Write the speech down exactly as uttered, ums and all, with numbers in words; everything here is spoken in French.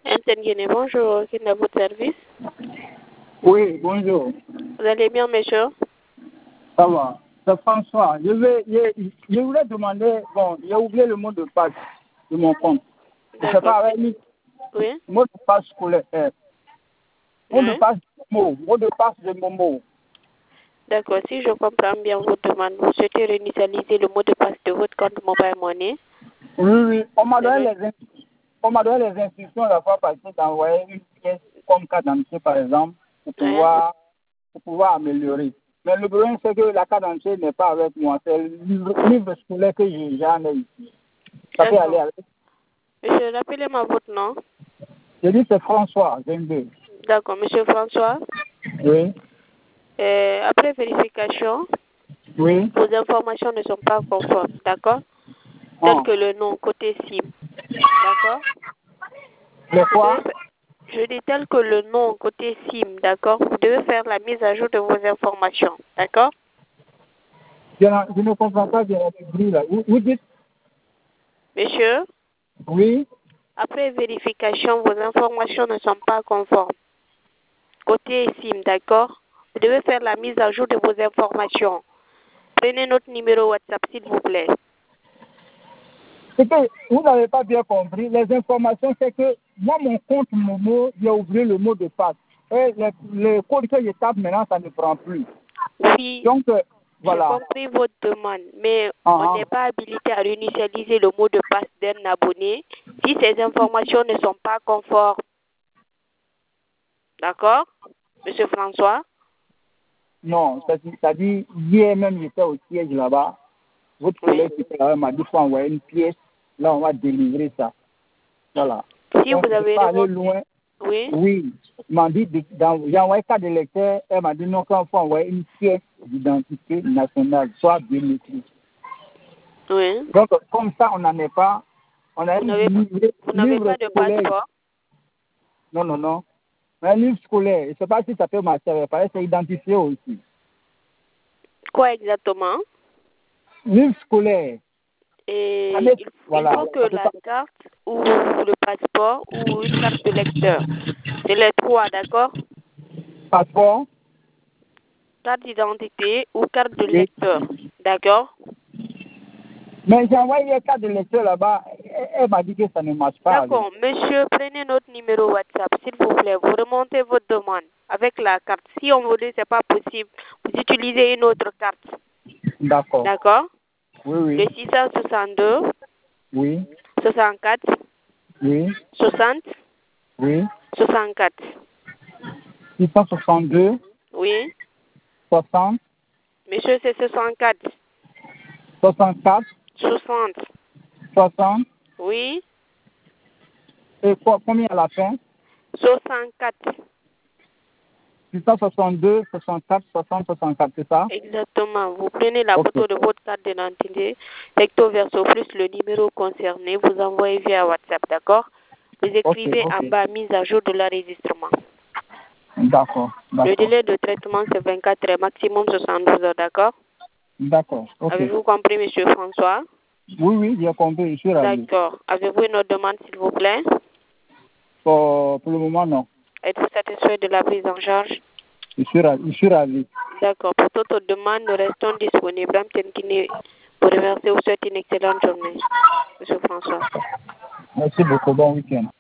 Ntengene, bonjour, qui est à votre service? Oui, bonjour. Vous allez bien, monsieur? Ça va. C'est François. Je, vais, je, je voulais demander, bon, j'ai oublié le mot de passe de mon compte. Je ne sais pas avec lui. Oui. Mot de passe scolaire. Mot de Oui. passe de Momo. Mot de passe de Momo. D'accord, si je comprends bien votre demande, vous souhaitez réinitialiser le mot de passe de votre compte Mobile Money? Oui, oui. On m'a donné, Oui. les, on m'a donné les instructions la fois passée d'envoyer une pièce comme carte d'identité, par exemple, pour Oui. pouvoir, pour pouvoir améliorer. Mais le problème, c'est que la carte d'identité n'est pas avec moi. C'est le livre, livre scolaire que j'ai j'en ai ici. Ça peut aller avec. Monsieur, rappelez-moi votre nom. Je dis c'est François, vingt-deux. D'accord, monsieur François. Oui. Euh, après vérification, Oui. vos informations ne sont pas conformes, d'accord? Ah. Tel que le nom côté SIM, d'accord? Le Vous quoi? devez fa- Je dis tel que le nom côté SIM, d'accord? Vous devez faire la mise à jour de vos informations, d'accord? Je, ne- je ne comprends pas bien le bruit là. Vous, vous dites Monsieur, oui. après vérification, vos informations ne sont pas conformes. Côté SIM, d'accord? Vous devez faire la mise à jour de vos informations. Prenez notre numéro WhatsApp, s'il vous plaît. C'est que vous n'avez pas bien compris. Les informations, c'est que moi, mon compte Momo, j'ai oublié le mot de passe. Et le, le code que je tape maintenant, ça ne prend plus. Oui, Donc, euh, j'ai voilà. compris votre demande, mais Ah, on ah. n'est pas habilité à réinitialiser le mot de passe d'un abonné si ces informations ne sont pas conformes. D'accord, monsieur François? Non, c'est-à-dire, hier même, j'étais au siège là-bas. Votre Oui. collègue qui était là m'a dit qu'il faut envoyer une pièce. Là, on va délivrer ça. Voilà. Si Donc, vous je avez pas aller remonté... loin. Oui. Oui. Il m'a dit, de- dans- j'ai envoyé carte de lecteur. Elle m'a dit non, qu'il faut envoyer une pièce d'identité nationale, soit biométrique. Oui. Donc, comme ça, on n'en est pas. On a Vous un n'avez pas, livre, vous n'avez livre pas de scolaire. passeport? Non, non, non. Un livre scolaire. Je ne sais pas si ça peut marcher. Il paraît que c'est identifié aussi. Quoi exactement? Livre scolaire. Et Ça met- il, il voilà. faut que Ça peut la pas- carte ou le passeport ou une carte de lecteur. C'est les trois, d'accord? Passeport. Carte d'identité ou carte de Oui. lecteur, d'accord? Mais j'ai envoyé une carte de lecteur là-bas. Elle, elle m'a dit que ça ne marche pas avec. D'accord, monsieur, prenez notre numéro WhatsApp, s'il vous plaît. Vous remontez votre demande avec la carte. Si on vous dit que ce n'est pas possible, vous utilisez une autre carte, D'accord. d'accord? Oui, oui. Le six cent soixante-deux, Oui. soixante-quatre, Oui. soixante, Oui. soixante-quatre. six cent soixante-deux, Oui, soixante, monsieur, c'est soixante-quatre. soixante-quatre, soixante. soixante. Oui, Et quoi, combien à la fin? soixante-quatre. six cent soixante-deux, soixante-quatre, soixante, soixante-quatre, c'est ça? Exactement. Vous prenez la Ok. photo de votre carte d'identité, recto verso plus le numéro concerné, vous envoyez via WhatsApp, d'accord? Vous écrivez ok. en bas mise à jour de l'enregistrement. D'accord, Le d'accord. délai de traitement, c'est vingt-quatre heures, maximum soixante-douze heures, d'accord? D'accord, ok. Avez-vous compris, monsieur François? Oui, oui, j'ai compris, je suis ravi. D'accord. Avez-vous une autre demande, s'il vous plaît? Pour, pour le moment, non. Êtes-vous satisfait de la prise en charge? Je suis ravi. Je suis ravi. D'accord. Pour toute autre demande, nous restons disponibles. Amtenkini, pour remercier, vous souhaite une excellente journée, monsieur François. Merci beaucoup. Bon week-end.